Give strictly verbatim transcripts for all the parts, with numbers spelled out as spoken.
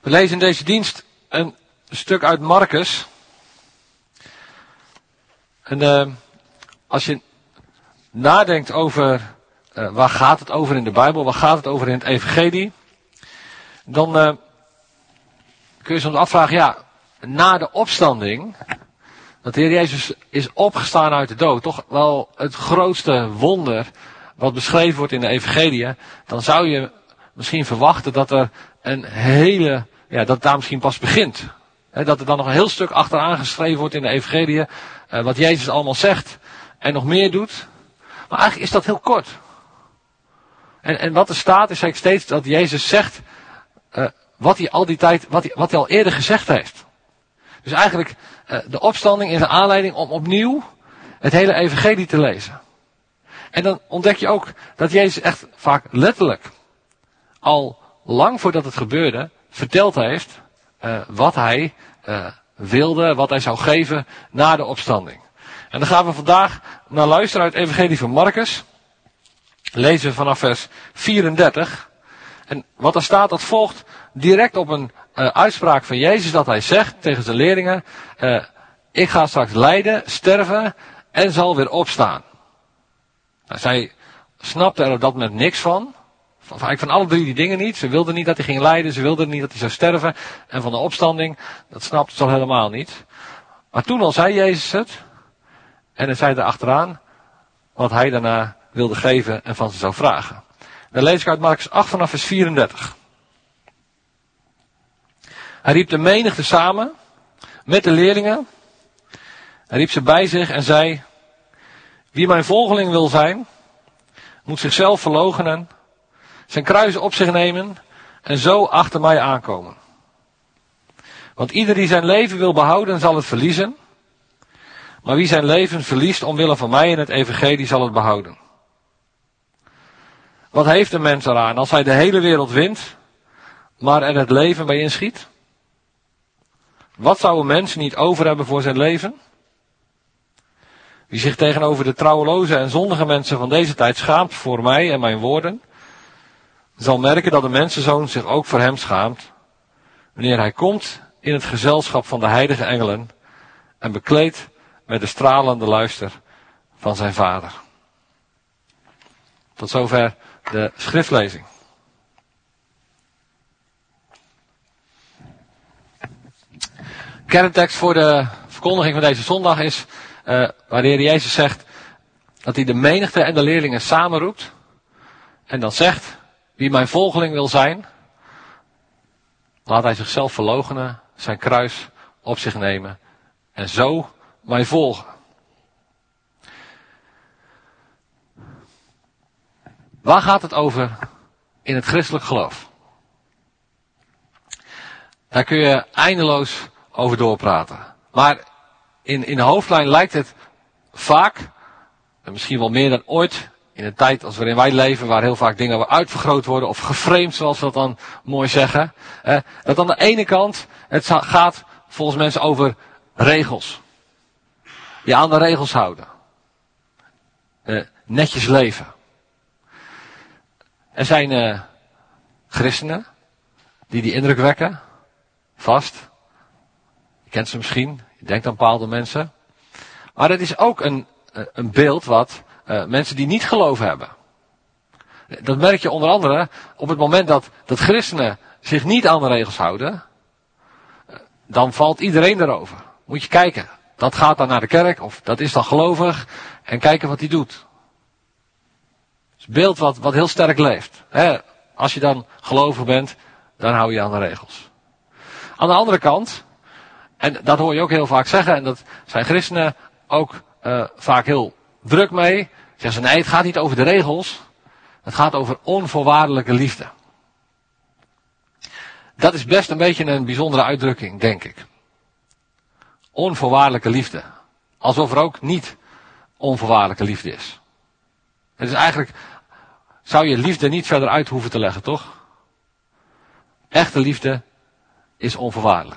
We lezen in deze dienst een stuk uit Marcus. En uh, als je nadenkt over uh, waar gaat het over in de Bijbel, waar gaat het over in het Evangelie, dan uh, kun je soms afvragen, ja, na de opstanding, dat de Heer Jezus is opgestaan uit de dood, toch wel het grootste wonder wat beschreven wordt in de Evangelie, dan zou je misschien verwachten dat er een hele, ja, dat het daar misschien pas begint. He, dat er dan nog een heel stuk achteraan geschreven wordt in de Evangelie, uh, wat Jezus allemaal zegt en nog meer doet. Maar eigenlijk is dat heel kort. En, en wat er staat is eigenlijk steeds dat Jezus zegt uh, wat hij al die tijd, wat hij, wat hij al eerder gezegd heeft. Dus eigenlijk uh, de opstanding is een aanleiding om opnieuw het hele Evangelie te lezen. En dan ontdek je ook dat Jezus echt vaak letterlijk al lang voordat het gebeurde verteld heeft uh, wat hij uh, wilde, wat hij zou geven na de opstanding. En dan gaan we vandaag naar luisteren uit het Evangelie van Marcus. Lezen we vanaf vers vierendertig. En wat er staat, dat volgt direct op een uh, uitspraak van Jezus dat hij zegt tegen zijn leerlingen: uh, ik ga straks lijden, sterven en zal weer opstaan. Nou, zij snapten er op dat moment niks van. Van, van, van alle drie die dingen niet. Ze wilden niet dat hij ging lijden, ze wilden niet dat hij zou sterven. En van de opstanding, dat snapten ze al helemaal niet. Maar toen al zei Jezus het. En hij zei erachteraan wat hij daarna wilde geven en van ze zou vragen. Dan lees ik uit Marcus acht vanaf vers vierendertig. Hij riep de menigte samen met de leerlingen. Hij riep ze bij zich en zei: wie mijn volgeling wil zijn, moet zichzelf verloochenen, zijn kruis op zich nemen en zo achter mij aankomen. Want ieder die zijn leven wil behouden, zal het verliezen. Maar wie zijn leven verliest omwille van mij en het evangelie, zal het behouden. Wat heeft een mens eraan als hij de hele wereld wint, maar er het leven bij inschiet? Wat zou een mens niet over hebben voor zijn leven? Wie zich tegenover de trouweloze en zondige mensen van deze tijd schaamt voor mij en mijn woorden, zal merken dat de mensenzoon zich ook voor hem schaamt, wanneer hij komt in het gezelschap van de heilige engelen en bekleed met de stralende luister van zijn vader. Tot zover de schriftlezing. Kerntekst voor de verkondiging van deze zondag is uh, waar de Heer Jezus zegt dat hij de menigte en de leerlingen samenroept en dan zegt: wie mijn volgeling wil zijn, laat hij zichzelf verloochenen, zijn kruis op zich nemen en zo mij volgen. Waar gaat het over in het christelijk geloof? Daar kun je eindeloos over doorpraten. Maar in, in de hoofdlijn lijkt het vaak, en misschien wel meer dan ooit, in een tijd als waarin wij leven, waar heel vaak dingen uitvergroot worden of geframed, zoals we dat dan mooi zeggen. Eh, dat aan de ene kant het gaat volgens mensen over regels. Je aan de regels houden. Eh, netjes leven. Er zijn uh, christenen die die indruk wekken. Vast. Je kent ze misschien. Je denkt aan bepaalde mensen. Maar het is ook een, een beeld wat uh, mensen die niet geloof hebben. Dat merk je onder andere op het moment dat, dat christenen zich niet aan de regels houden. Dan valt iedereen erover. Moet je kijken. Dat gaat dan naar de kerk of dat is dan gelovig. En kijken wat hij doet. Het beeld wat, wat heel sterk leeft. He, als je dan gelovig bent, dan hou je aan de regels. Aan de andere kant, en dat hoor je ook heel vaak zeggen, en dat zijn christenen ook uh, vaak heel druk mee, zeggen ze: nee, het gaat niet over de regels, het gaat over onvoorwaardelijke liefde. Dat is best een beetje een bijzondere uitdrukking, denk ik. Onvoorwaardelijke liefde. Alsof er ook niet onvoorwaardelijke liefde is. Het is eigenlijk, zou je liefde niet verder uit hoeven te leggen, toch? Echte liefde is onvoorwaardelijk.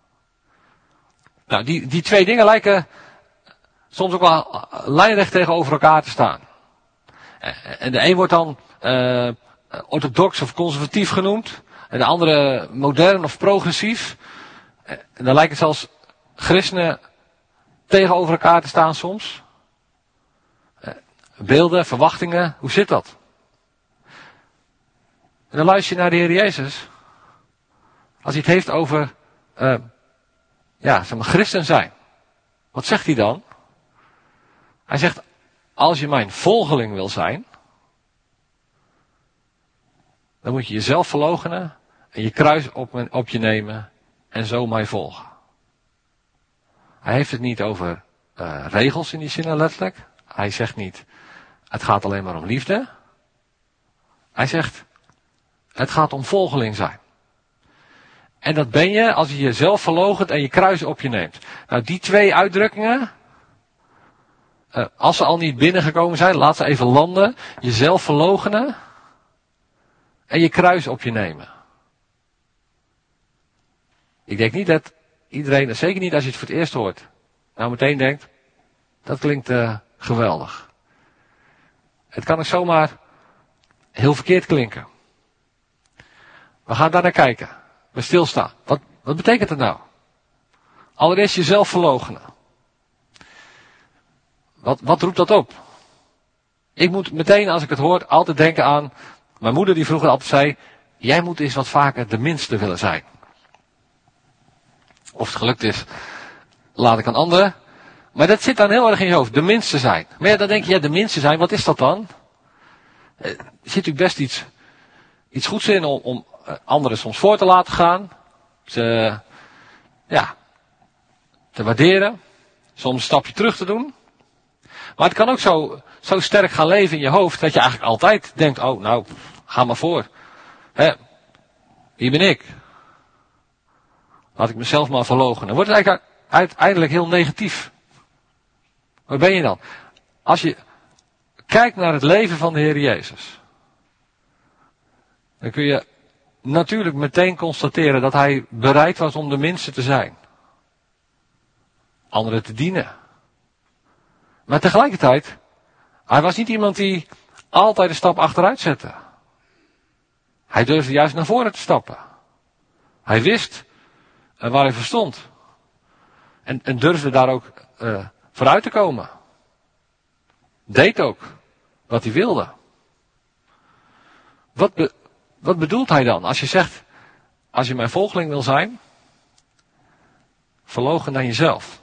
Nou, die, die twee dingen lijken soms ook wel lijnrecht tegenover elkaar te staan. En de een wordt dan uh, orthodox of conservatief genoemd. En de andere modern of progressief. En dan lijken zelfs christenen tegenover elkaar te staan soms. Beelden, verwachtingen, hoe zit dat? En dan luister je naar de Heer Jezus. Als hij het heeft over, uh, ja, zeg maar, christen zijn. Wat zegt hij dan? Hij zegt, als je mijn volgeling wil zijn, dan moet je jezelf verloochenen en je kruis op, op je nemen en zo mij volgen. Hij heeft het niet over uh, regels in die zin letterlijk. Hij zegt niet, het gaat alleen maar om liefde. Hij zegt, het gaat om volgeling zijn. En dat ben je als je jezelf verloochent en je kruis op je neemt. Nou, die twee uitdrukkingen, uh, als ze al niet binnengekomen zijn, laat ze even landen. Jezelf verloochenen en je kruis op je nemen. Ik denk niet dat iedereen, zeker niet als je het voor het eerst hoort, nou meteen denkt, dat klinkt uh, geweldig. Het kan ook zomaar heel verkeerd klinken. We gaan daar naar kijken. We stilstaan. Wat, wat betekent het nou? Allereerst jezelf verloochenen. Wat, wat roept dat op? Ik moet meteen, als ik het hoor, altijd denken aan mijn moeder die vroeger altijd zei, jij moet eens wat vaker de minste willen zijn. Of het gelukt is, laat ik aan anderen. Maar dat zit dan heel erg in je hoofd. De minste zijn. Maar ja, dan denk je, ja, de minste zijn, wat is dat dan? Er zit natuurlijk best iets, iets goeds in om, om anderen soms voor te laten gaan. Ze, ja, te waarderen. Soms een stapje terug te doen. Maar het kan ook zo, zo sterk gaan leven in je hoofd, dat je eigenlijk altijd denkt, oh, nou, ga maar voor. Hè, hier ben ik. Laat ik mezelf maar verloochenen. Dan wordt het eigenlijk uiteindelijk heel negatief. Waar ben je dan? Als je kijkt naar het leven van de Heer Jezus, dan kun je natuurlijk meteen constateren dat hij bereid was om de minste te zijn. Anderen te dienen. Maar tegelijkertijd, hij was niet iemand die altijd een stap achteruit zette. Hij durfde juist naar voren te stappen. Hij wist waar hij voor stond. En, en durfde daar ook uh, vooruit te komen. Deed ook wat hij wilde. Wat, be, wat bedoelt hij dan? Als je zegt, als je mijn volgeling wil zijn, verloochen naar jezelf.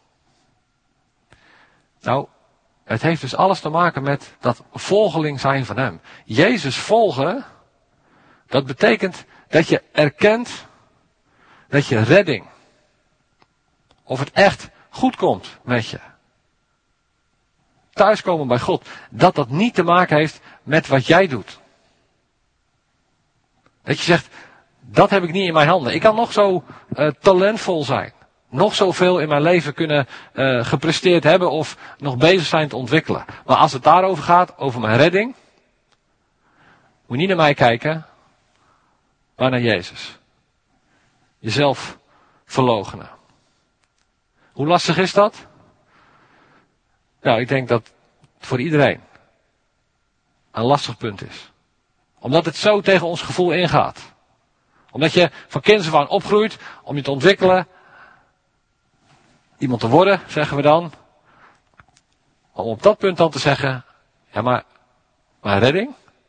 Nou, het heeft dus alles te maken met dat volgeling zijn van hem. Jezus volgen, dat betekent dat je erkent dat je redding, of het echt goed komt met je, thuiskomen bij God, dat dat niet te maken heeft met wat jij doet. Dat je zegt, dat heb ik niet in mijn handen. Ik kan nog zo uh, talentvol zijn. Nog zoveel in mijn leven kunnen uh, gepresteerd hebben of nog bezig zijn te ontwikkelen. Maar als het daarover gaat, over mijn redding, moet je niet naar mij kijken, maar naar Jezus. Jezelf verloochenen. Hoe lastig is dat? Nou, ik denk dat het voor iedereen een lastig punt is. Omdat het zo tegen ons gevoel ingaat. Omdat je van kinds af aan opgroeit om je te ontwikkelen. Iemand te worden, zeggen we dan. Om op dat punt dan te zeggen, ja maar, mijn redding,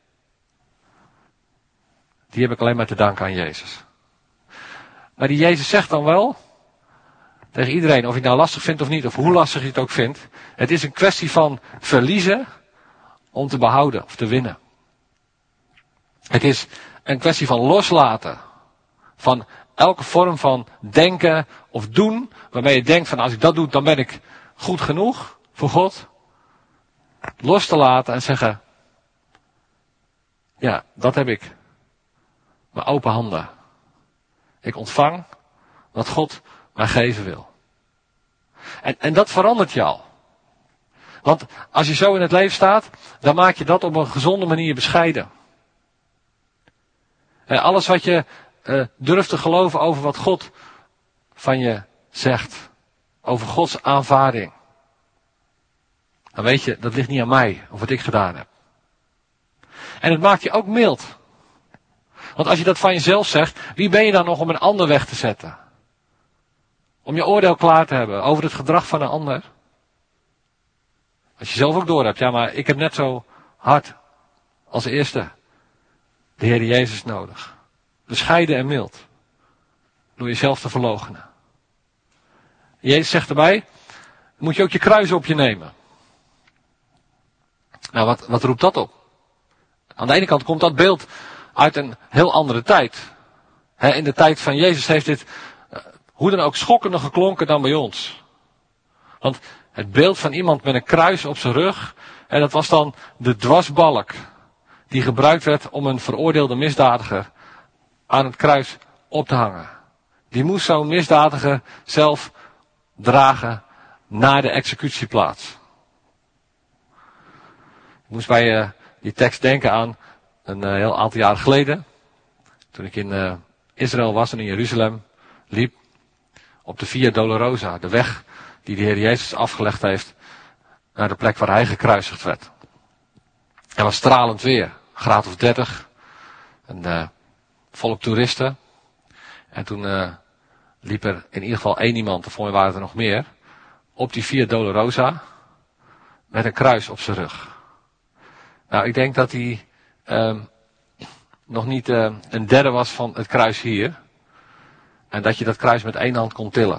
die heb ik alleen maar te danken aan Jezus. Maar die Jezus zegt dan wel, tegen iedereen, of je het nou lastig vindt of niet, of hoe lastig je het ook vindt. Het is een kwestie van verliezen om te behouden of te winnen. Het is een kwestie van loslaten van elke vorm van denken of doen, waarmee je denkt van als ik dat doe, dan ben ik goed genoeg voor God. Los te laten en zeggen, ja, dat heb ik. Mijn open handen. Ik ontvang wat God mij geven wil. En, en dat verandert je al. Want als je zo in het leven staat, dan maak je dat op een gezonde manier bescheiden. En alles wat je uh, durft te geloven over wat God van je zegt. Over Gods aanvaarding. Dan weet je, dat ligt niet aan mij of wat ik gedaan heb. En het maakt je ook mild. Want als je dat van jezelf zegt, wie ben je dan nog om een ander weg te zetten? Om je oordeel klaar te hebben over het gedrag van een ander? Als je zelf ook door hebt, ja, maar ik heb net zo hard als eerste de Heer Jezus nodig. Bescheiden en mild. Door jezelf te verloochenen. Jezus zegt erbij, moet je ook je kruis op je nemen. Nou, wat, wat roept dat op? Aan de ene kant komt dat beeld uit een heel andere tijd. He, in de tijd van Jezus heeft dit uh, hoe dan ook schokkender geklonken dan bij ons. Want het beeld van iemand met een kruis op zijn rug, en dat was dan de dwarsbalk die gebruikt werd om een veroordeelde misdadiger aan het kruis op te hangen. Die moest zo'n misdadiger zelf dragen naar de executieplaats. Ik moest bij uh, die tekst denken aan een uh, heel aantal jaren geleden. Toen ik in uh, Israël was en in Jeruzalem liep. Op de Via Dolorosa, de weg die de Heer Jezus afgelegd heeft naar de plek waar hij gekruisigd werd. Er was stralend weer, een graad of dertig. En uh, volop toeristen. En toen uh, liep er in ieder geval één iemand, of voor mij waren er nog meer, op die Via Dolorosa met een kruis op zijn rug. Nou, ik denk dat hij uh, nog niet uh, een derde was van het kruis hier. En dat je dat kruis met één hand kon tillen.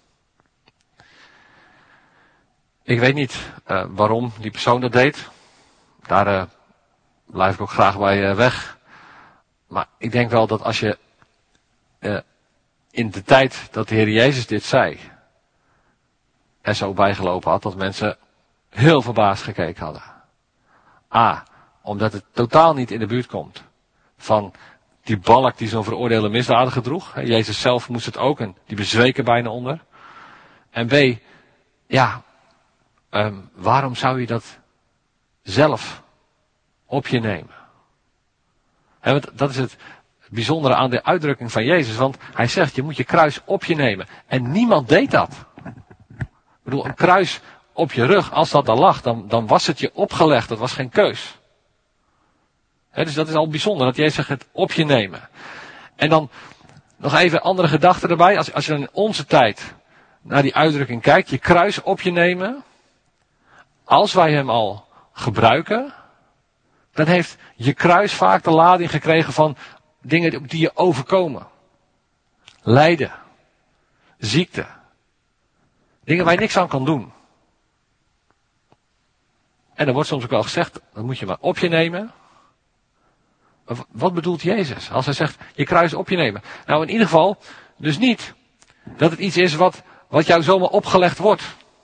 Ik weet niet uh, waarom die persoon dat deed. Daar uh, blijf ik ook graag bij uh, weg. Maar ik denk wel dat als je uh, in de tijd dat de Heer Jezus dit zei, er zo bijgelopen had, dat mensen heel verbaasd gekeken hadden. A, omdat het totaal niet in de buurt komt van die balk die zo'n veroordeelde misdadiger droeg. Jezus zelf moest het ook en die bezweken bijna onder. En B, ja, um, waarom zou je dat zelf op je nemen? He, want dat is het bijzondere aan de uitdrukking van Jezus. Want hij zegt, je moet je kruis op je nemen. En niemand deed dat. Ik bedoel, een kruis op je rug, als dat er lag, dan, dan was het je opgelegd. Dat was geen keus. He, dus dat is al bijzonder, dat Jezus zegt het op je nemen. En dan nog even andere gedachten erbij. Als, als je in onze tijd naar die uitdrukking kijkt, je kruis op je nemen. Als wij hem al gebruiken, dan heeft je kruis vaak de lading gekregen van dingen die je overkomen. Lijden. Ziekte. Dingen waar je niks aan kan doen. En er wordt soms ook wel gezegd, dat moet je maar op je nemen. Wat bedoelt Jezus als hij zegt, je kruis op je nemen? Nou, in ieder geval, dus niet dat het iets is wat, wat jou zomaar opgelegd wordt.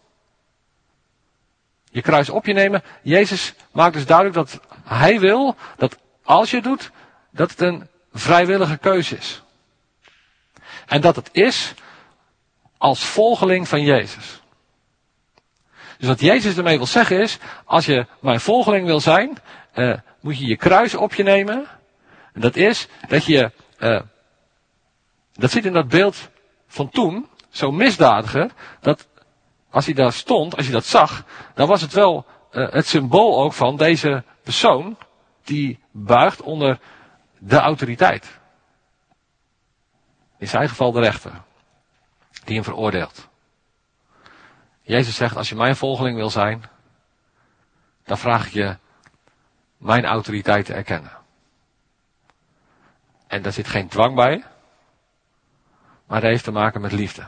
Je kruis op je nemen. Jezus maakt dus duidelijk dat hij wil dat als je het doet, dat het een vrijwillige keuze is. En dat het is als volgeling van Jezus. Dus wat Jezus ermee wil zeggen is, als je mijn volgeling wil zijn, uh, moet je je kruis op je nemen. En dat is dat je, uh, dat zit in dat beeld van toen, zo'n misdadiger, dat als hij daar stond, als je dat zag, dan was het wel uh, het symbool ook van deze persoon die buigt onder de autoriteit. In zijn geval de rechter, die hem veroordeelt. Jezus zegt, als je mijn volgeling wil zijn, dan vraag ik je mijn autoriteit te erkennen. En daar zit geen dwang bij, maar dat heeft te maken met liefde.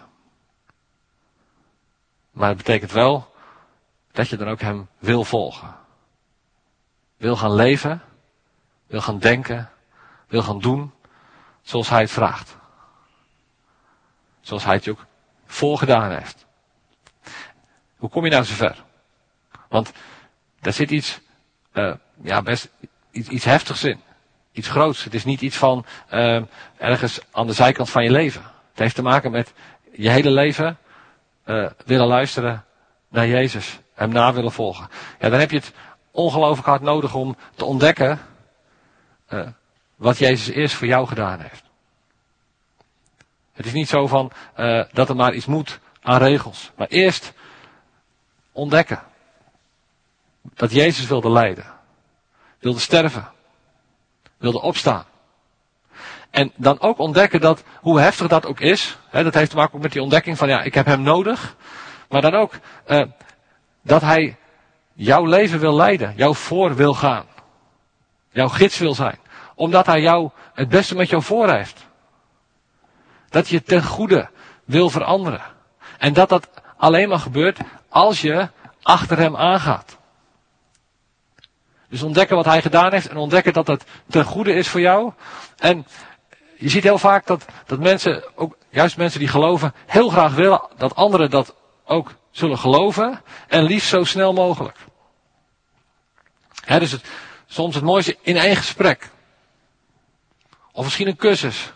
Maar het betekent wel dat je dan ook hem wil volgen. Wil gaan leven, wil gaan denken, wil gaan doen zoals hij het vraagt. Zoals hij het je ook voorgedaan heeft. Hoe kom je nou zover? Want daar zit iets, uh, ja best iets, iets heftigs in. Iets groots. Het is niet iets van uh, ergens aan de zijkant van je leven. Het heeft te maken met je hele leven uh, willen luisteren naar Jezus. Hem na willen volgen. Ja, dan heb je het ongelooflijk hard nodig om te ontdekken uh, wat Jezus eerst voor jou gedaan heeft. Het is niet zo van uh, dat er maar iets moet aan regels. Maar eerst ontdekken dat Jezus wilde lijden. Wilde sterven. Wilde opstaan. En dan ook ontdekken dat, hoe heftig dat ook is, hè, dat heeft te maken ook met die ontdekking van, ja, ik heb hem nodig. Maar dan ook, uh, dat hij jouw leven wil leiden, jou voor wil gaan. Jouw gids wil zijn. Omdat hij jou het beste met jou voor heeft. Dat je ten goede wil veranderen. En dat dat alleen maar gebeurt als je achter hem aangaat. Dus ontdekken wat hij gedaan heeft en ontdekken dat het ten goede is voor jou. En je ziet heel vaak dat, dat mensen, ook juist mensen die geloven, heel graag willen dat anderen dat ook zullen geloven. En liefst zo snel mogelijk. He, dus het, soms het mooiste in één gesprek. Of misschien een cursus.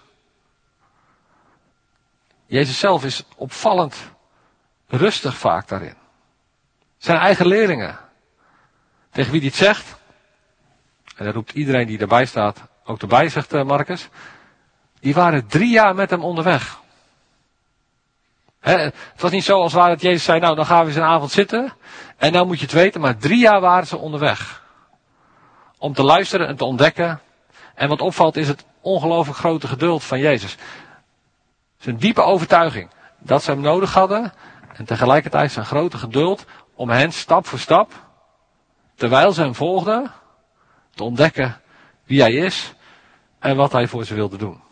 Jezus zelf is opvallend rustig vaak daarin. Zijn eigen leerlingen. Tegen wie hij het zegt. En daar roept iedereen die erbij staat ook erbij, zegt Marcus. Die waren drie jaar met hem onderweg. He, het was niet zo als waar het Jezus zei, nou dan gaan we eens een avond zitten. En nou moet je het weten, maar drie jaar waren ze onderweg. Om te luisteren en te ontdekken. En wat opvalt is het ongelooflijk grote geduld van Jezus. Zijn diepe overtuiging dat ze hem nodig hadden. En tegelijkertijd zijn grote geduld om hen stap voor stap, terwijl ze hem volgden, te ontdekken wie hij is en wat hij voor ze wilde doen.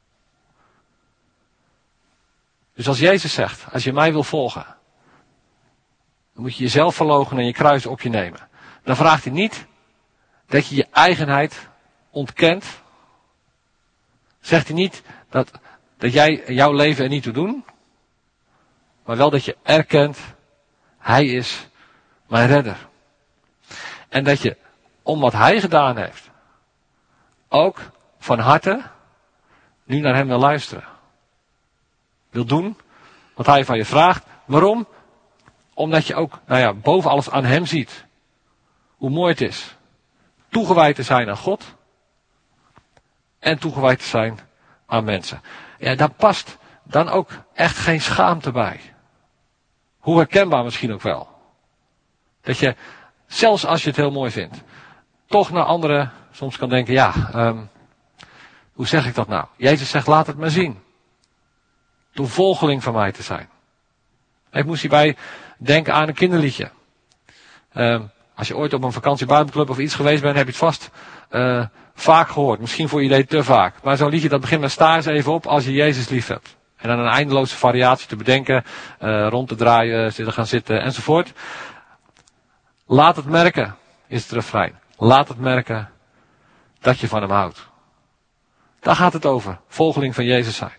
Dus als Jezus zegt, als je mij wil volgen, dan moet je jezelf verloochenen en je kruis op je nemen. Dan vraagt hij niet dat je je eigenheid ontkent. Zegt hij niet dat, dat jij jouw leven er niet toe doet. Maar wel dat je erkent, hij is mijn redder. En dat je, om wat hij gedaan heeft, ook van harte nu naar hem wil luisteren. Wil doen wat hij van je vraagt. Waarom? Omdat je ook, nou ja, boven alles aan hem ziet. Hoe mooi het is. Toegewijd te zijn aan God. En toegewijd te zijn aan mensen. Ja, daar past dan ook echt geen schaamte bij. Hoe herkenbaar misschien ook wel. Dat je, zelfs als je het heel mooi vindt, toch naar anderen soms kan denken, ja, um, hoe zeg ik dat nou? Jezus zegt, laat het maar zien. Door volgeling van mij te zijn. Ik moest hierbij denken aan een kinderliedje. Um, als je ooit op een vakantie Bijbelclub of iets geweest bent, heb je het vast uh, vaak gehoord. Misschien voor je idee te vaak. Maar zo'n liedje dat begint met sta eens even op als je Jezus lief hebt. En dan een eindeloze variatie te bedenken, uh, rond te draaien, zitten gaan zitten enzovoort. Laat het merken, is het refrein. Laat het merken dat je van hem houdt. Daar gaat het over, volgeling van Jezus zijn.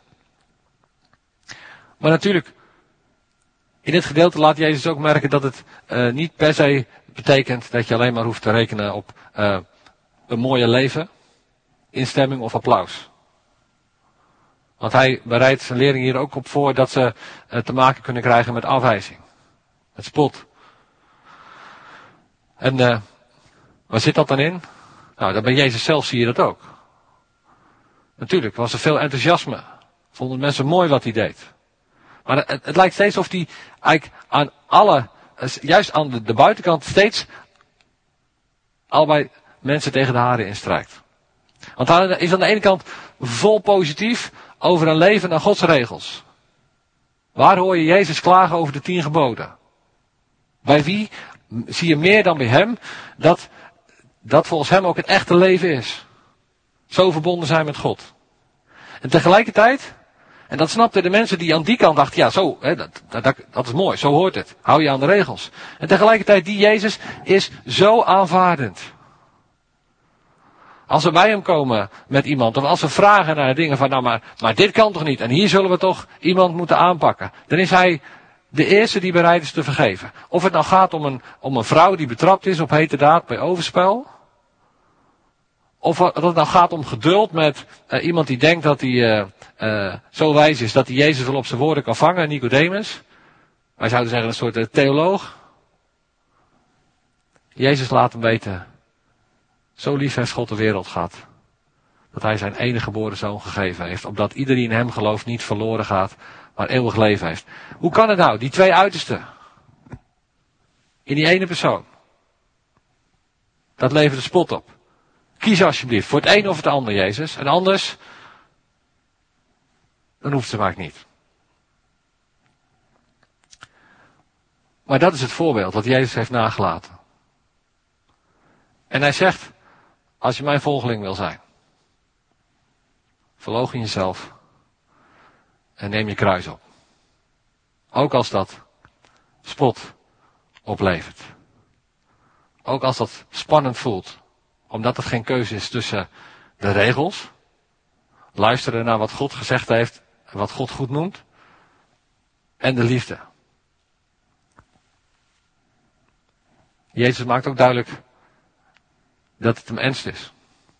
Maar natuurlijk, in dit gedeelte laat Jezus ook merken dat het uh, niet per se betekent dat je alleen maar hoeft te rekenen op uh, een mooie leven, instemming of applaus. Want hij bereidt zijn leerlingen hier ook op voor dat ze uh, te maken kunnen krijgen met afwijzing, met spot. En uh, waar zit dat dan in? Nou, dan bij Jezus zelf zie je dat ook. Natuurlijk was er veel enthousiasme. Vonden mensen mooi wat hij deed. Maar het, het lijkt steeds of hij eigenlijk aan alle, juist aan de, de buitenkant, steeds allebei mensen tegen de haren instrijkt. Want hij is aan de ene kant vol positief over een leven naar Gods regels. Waar hoor je Jezus klagen over de tien geboden? Bij wie zie je meer dan bij hem dat dat volgens hem ook het echte leven is? Zo verbonden zijn met God. En tegelijkertijd, en dat snapten de mensen die aan die kant dachten, ja zo, hè, dat, dat, dat is mooi, zo hoort het. Hou je aan de regels. En tegelijkertijd, die Jezus is zo aanvaardend. Als we bij hem komen met iemand, of als we vragen naar dingen van, nou maar, maar dit kan toch niet, en hier zullen we toch iemand moeten aanpakken. Dan is hij de eerste die bereid is te vergeven. Of het nou gaat om een, om een vrouw die betrapt is op heterdaad bij overspel. Of dat het nou gaat om geduld met uh, iemand die denkt dat hij uh, uh, zo wijs is dat hij Jezus wel op zijn woorden kan vangen, Nicodemus. Wij zouden zeggen een soort uh, theoloog. Jezus laat hem weten, zo lief heeft God de wereld gehad, dat hij zijn enige geboren zoon gegeven heeft, opdat ieder die in hem gelooft niet verloren gaat, maar eeuwig leven heeft. Hoe kan het nou, die twee uitersten, in die ene persoon? Dat levert de spot op. Kies alsjeblieft voor het een of het ander, Jezus. En anders, dan hoeft ze vaak niet. Maar dat is het voorbeeld wat Jezus heeft nagelaten. En hij zegt, als je mijn volgeling wil zijn, verloochen jezelf en neem je kruis op. Ook als dat spot oplevert. Ook als dat spannend voelt. Omdat het geen keuze is tussen de regels, luisteren naar wat God gezegd heeft en wat God goed noemt, en de liefde. Jezus maakt ook duidelijk dat het hem ernst is.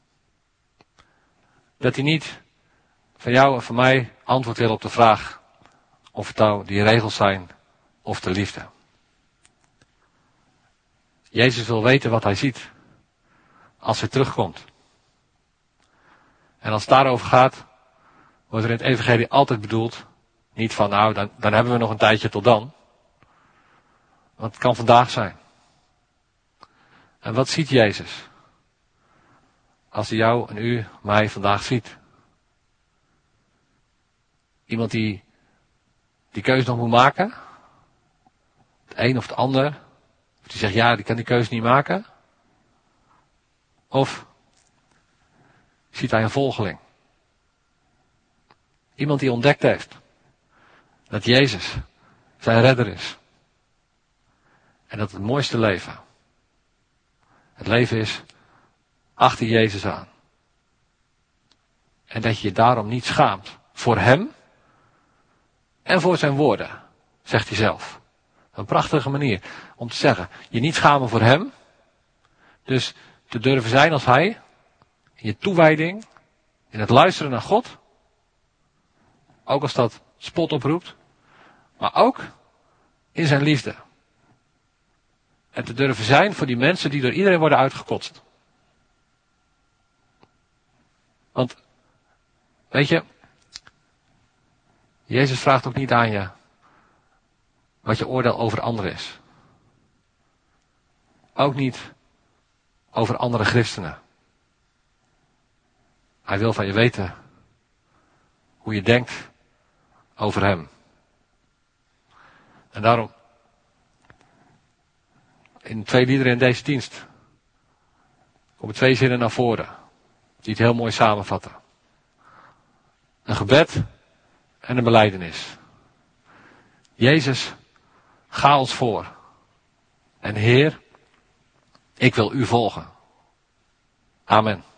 Dat hij niet van jou en van mij antwoord wil op de vraag of het nou die regels zijn of de liefde. Jezus wil weten wat hij ziet als hij terugkomt. En als het daarover gaat, wordt er in het evangelie altijd bedoeld, niet van nou, dan, dan hebben we nog een tijdje tot dan. Want het kan vandaag zijn. En wat ziet Jezus? Als hij jou en u, mij vandaag ziet. Iemand die die keuze nog moet maken. Het een of het ander. Of die zegt ja, die kan die keuze niet maken. Of ziet hij een volgeling. Iemand die ontdekt heeft dat Jezus zijn redder is. En dat het mooiste leven, het leven is achter Jezus aan. En dat je je daarom niet schaamt voor hem en voor zijn woorden, zegt hij zelf. Een prachtige manier om te zeggen, je niet schamen voor hem, dus te durven zijn als hij, in je toewijding, in het luisteren naar God, ook als dat spot oproept, maar ook in zijn liefde. En te durven zijn voor die mensen die door iedereen worden uitgekotst. Want, weet je, Jezus vraagt ook niet aan je wat je oordeel over anderen is. Ook niet over andere christenen. Hij wil van je weten hoe je denkt over hem. En daarom, in twee liederen in deze dienst, komen twee zinnen naar voren, die het heel mooi samenvatten. Een gebed en een belijdenis. Jezus, ga ons voor. En Heer, ik wil u volgen. Amen.